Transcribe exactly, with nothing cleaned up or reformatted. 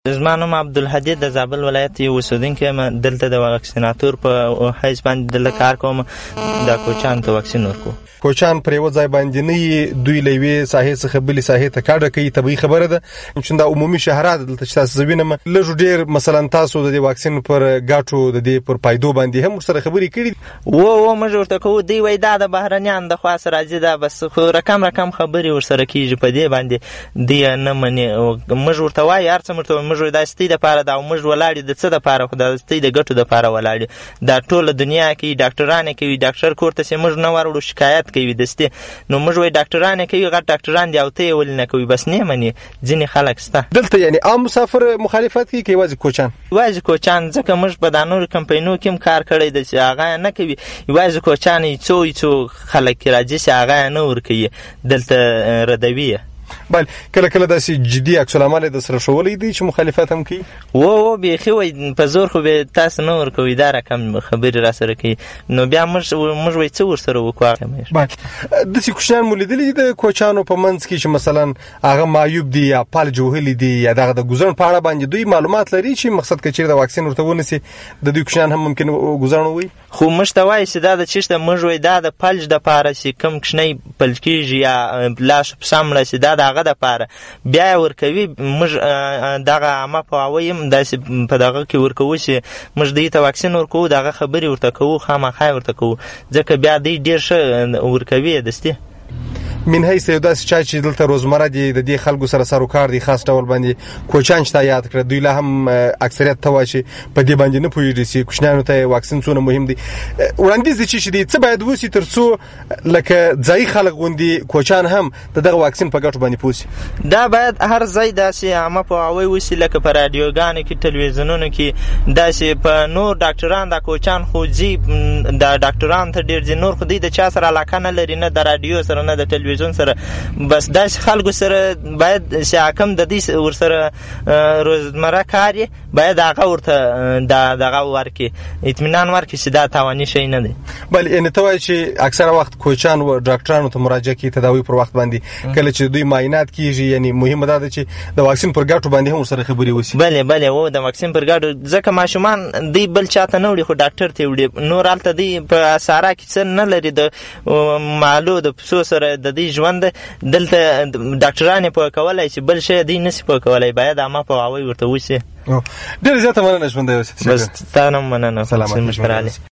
زما نوم عبدالهادي د زابل ولایت یو اوسېدونکی یم. دلته د واکسیناتور په حیث باندې دلته کار کوم. د کوچیانو ته واکسین ورکوو. کوچیان پر یوه ځای باندې نه یي، دوی له یوې ساحې څخه بلې ساحې ته کډه کوي. طبیعي خبره ده چې دا عمومي شهرات دلته چې تاسو زه وینم لږ ډېر مثلا تاسو د دې واکسین پر ګټو د دې پر پایدو باندې هم ورسره خبرې کړي و و موږ ورته کوو. دوی وایي دا د بهرنیانو د خوا څخه راځي، دا بس خو رقم رقم خبرې ورسره کېږي په دې باندې. دوی نه مني. موږ ورته وایي هر څه ورته موږ وایو دا ستۍ دپاره ده او موږ ولاړ یو د څه دپاره، خو دا ستۍ د ګټو دپاره ولاړ یو. دا ټوله دنیا کې ډاکټران یې کوي. ډاکټر کور ته چې موږ نه وروړو شکایت کوي د ستۍ، نو موږ وایو ډاکټران یې کوي، غټ ډاکټران دي او ته یې ولې نه کوي. بس نه مني. ځینې خلک شته دلته یعنې عام مسافر مخالفت کوي که یوازې کوچیان؟ یوازې کوچیان، ځکه موږ په دا نورو کمپینو کې هم کار کړی دی چې هغه یې نه کوي. یوازې کوچیان یې څو یې څو خلک راځي چې هغه یې نه ورکوي، دلته ردوي. بله، کله کله داسې جدي عکس العمل یې درسره ښوولی دی چې مخالفت هم کوي؟ و و بیخي وایي په زور خو به تاسو نه ورکوئ، دا رقم خبرې را سره کوي. نو بیا موږ موږ وایي څه ورسره وکړو. بله، داسې کوچنیان مو لیدلي دي د کوچیانو په منځ کې چې مثلا هغه معیوب دي یا فلج وهلي دي یا دغه د ګوزڼ په اړه باندې دوی معلومات لري چې مقصد که چېرې د واکسین ورته ونیسي د دوی کوچنیان هم ممکن ګوزڼ ووایي؟ خو موږ ته وایي چې دا د چېشته موږ وایي دا د فلج دپاره چې کوم کوچنی فلج کېږي یا لاس پسه مړه شي، دا د هغه دپاره بیا یې ورکوي. موږ دغه عامه پوهاوی هم داسې په دغه کې ورکوو چې موږ دوی ته واکسین ورکوو، د هغه خبرې ورته کوو، خامخا یې ورته کوو، ځکه بیا دوی ډېر ښه ورکوي یې دستي. من حیث یو داسې چا چې دلته روزمره دي د دې خلکو سره سر و کار دی، خاص ډول باندې کوچیان چې تا یاد کړه، دوی لا هم اکثریت ته وایي چې په دې باندې نه پوهېږي چې کوچنیانو ته واکسین څونه مهم دی. وړاندیز دی چې دی څه باید وشي تر څو لکه ځایي خلک غوندې کوچیان هم د دغه واکسین په ګټو باندې پوه شي؟ دا باید هر ځای داسې عامه پوهاوی وشي، لکه په راډیوګانو کې، تلویزیونونو کې، داسې په نور ډاکټران د کوچیان خو ځي د ډاکټرانو ته ډېر ځي، نور خو دوی د چا سره علاقه نه لري، نه د راډیو سره نه د تلویزیون سره. بس داسې خلکو سره باید چې حاکم د دې ورسره روزمره کار یې باید هغه ورته دغه ورکړي، اطمینان ورکړي چې دا تاواني شی نه دی. بله، یعنې ته وایي چې اکثره وخت کوچیان و ډاکټرانو ته مراجعه کوي تداوي پر وخت باندې، کله چې دوی معاینات کېږي، یعنې مهمه دا ده چې د واکسین پر ګټو باندې هم ورسره خبرې وشي. بله بله و د واکسین پر ګټو، ځکه ماشومان دوی بل چا ته نه وړي خو ډاکټر ته یې وړي. نور هلته دوی په ساره کې څه نه لري، د مالو د پسو سره د دوی ژوند. دلته ډاکټران یې پوه کولی چې بل شی دوی نشي پوه کولی، باید عامه پوهاوی ورته وشي. ډېره زیاته مننه ژوندی اوسې. بس تا نه مننه. سلامت.